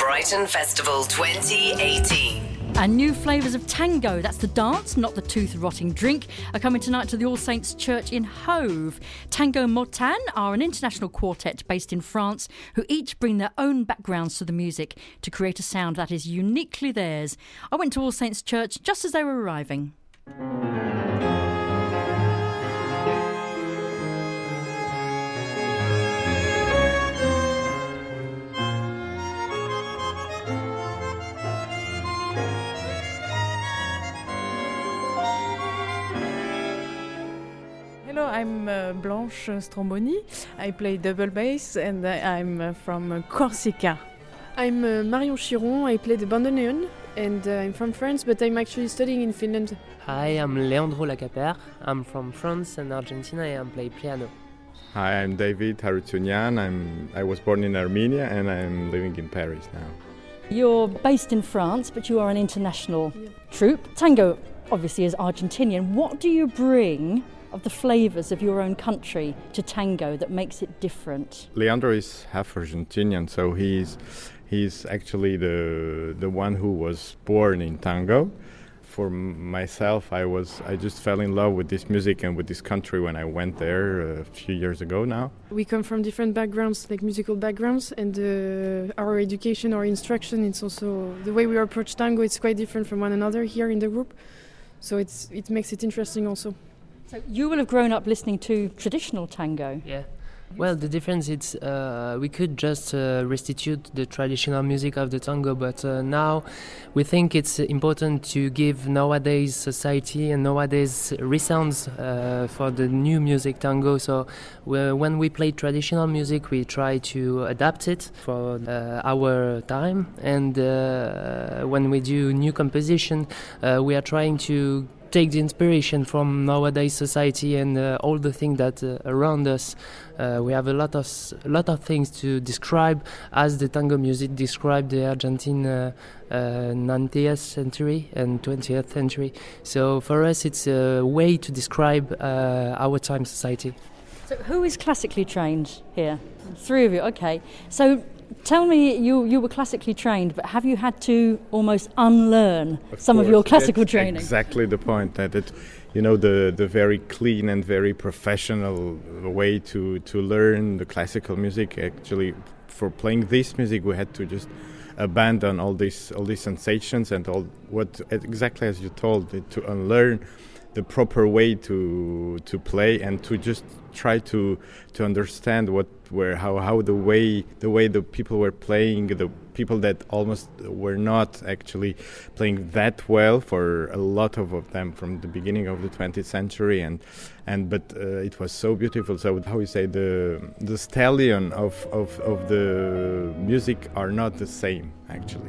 Brighton Festival 2018. And new flavours of tango, that's the dance, not the tooth-rotting drink, are coming tonight to the All Saints Church in Hove. Tango Motan are an international quartet based in France who each bring their own backgrounds to the music to create a sound that is uniquely theirs. I went to All Saints Church just as they were arriving. Hello, I'm Blanche Stromboni. I play double bass and I'm from Corsica. I'm Marion Chiron. I play the bandoneon and I'm from France, but I'm actually studying in Finland. Hi, I'm Leandro Lacapère. I'm from France and Argentina and I play piano. Hi, I'm David Harutyunyan. I was born in Armenia and I'm living in Paris now. You're based in France, but you are an international troupe. Tango obviously is Argentinian. What do you bring of the flavours of your own country to tango that makes it different? Leandro is half Argentinian, so he's actually the one who was born in tango. For myself, I just fell in love with this music and with this country when I went there a few years ago now. We come from different backgrounds, like musical backgrounds, and our education, our instruction, it's also the way we approach tango, it's quite different from one another here in the group. So it makes it interesting also. So you will have grown up listening to traditional tango. Yeah. Well, the difference is we could just restitute the traditional music of the tango, but now we think it's important to give nowadays society and nowadays resounds for the new music tango. So when we play traditional music, we try to adapt it for our time, and when we do new composition, we are trying to take the inspiration from nowadays society and all the things that around us. We have a lot of things to describe as the tango music described the Argentine 19th century and 20th century. So for us, it's a way to describe our time society. So who is classically trained here? Three of you, okay. So tell me, you were classically trained, but have you had to almost unlearn some of your classical training? Exactly the point, that the very clean and very professional way to learn the classical music. Actually, for playing this music, we had to just abandon all these sensations and all what exactly as you told, to unlearn the proper way to play and to just try to understand how the way the people were playing, the people that almost were not actually playing that well for a lot of them from the beginning of the 20th century, but it was so beautiful. So how you say, the stallion of the music are not the same actually.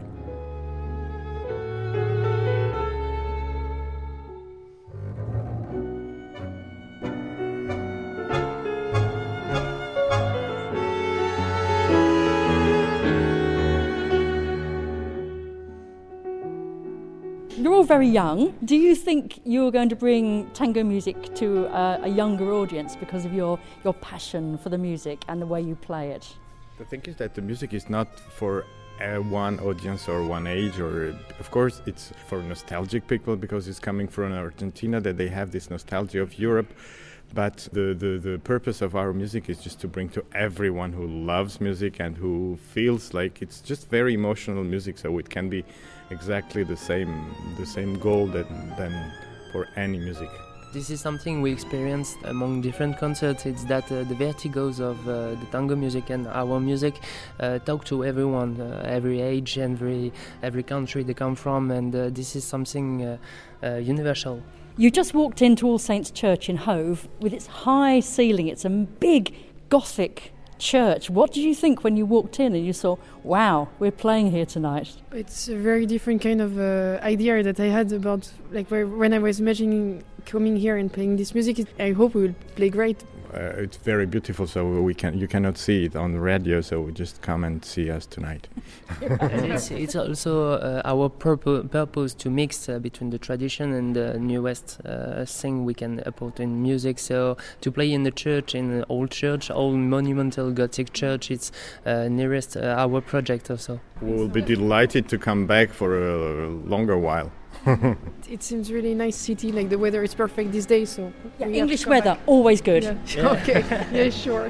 You're all very young. Do you think you're going to bring tango music to a younger audience because of your passion for the music and the way you play it? The thing is that the music is not for one audience or one age, or of course it's for nostalgic people because it's coming from Argentina, that they have this nostalgia of Europe. But the purpose of our music is just to bring to everyone who loves music and who feels like it's just very emotional music, so it can be exactly the same goal than for any music. This is something we experienced among different concerts. It's that the vertigos of the tango music and our music talk to everyone, every age, every country they come from, and this is something universal. You just walked into All Saints Church in Hove with its high ceiling. It's a big Gothic church. What did you think when you walked in and you saw, wow, we're playing here tonight? It's a very different kind of idea that I had about when I was imagining coming here and playing this music. I hope we will play great. it's very beautiful. So you cannot see it on the radio. So just come and see us tonight. It's also our purpose to mix between the tradition and the newest thing we can put in music. So to play in the church, in the old monumental Gothic church, it's nearest our project also. We will be delighted to come back for a longer while. It seems really nice city, like the weather is perfect these days, so English weather, always good. Yeah. Okay, yeah, sure.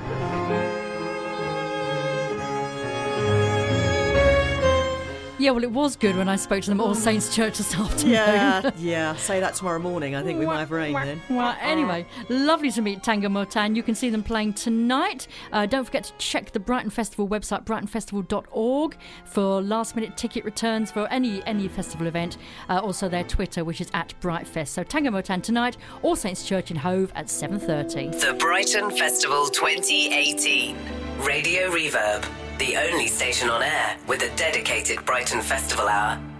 Yeah, well, it was good when I spoke to them at All Saints Church this afternoon. Yeah. Say that tomorrow morning. I think we might have rain then. Well, anyway, lovely to meet Tango Motan. You can see them playing tonight. Don't forget to check the Brighton Festival website, brightonfestival.org, for last-minute ticket returns for any festival event. Also their Twitter, which is @BrightFest. So Tango Motan tonight, All Saints Church in Hove at 7:30. The Brighton Festival 2018. Radio Reverb, the only station on air with a dedicated Brighton Festival hour.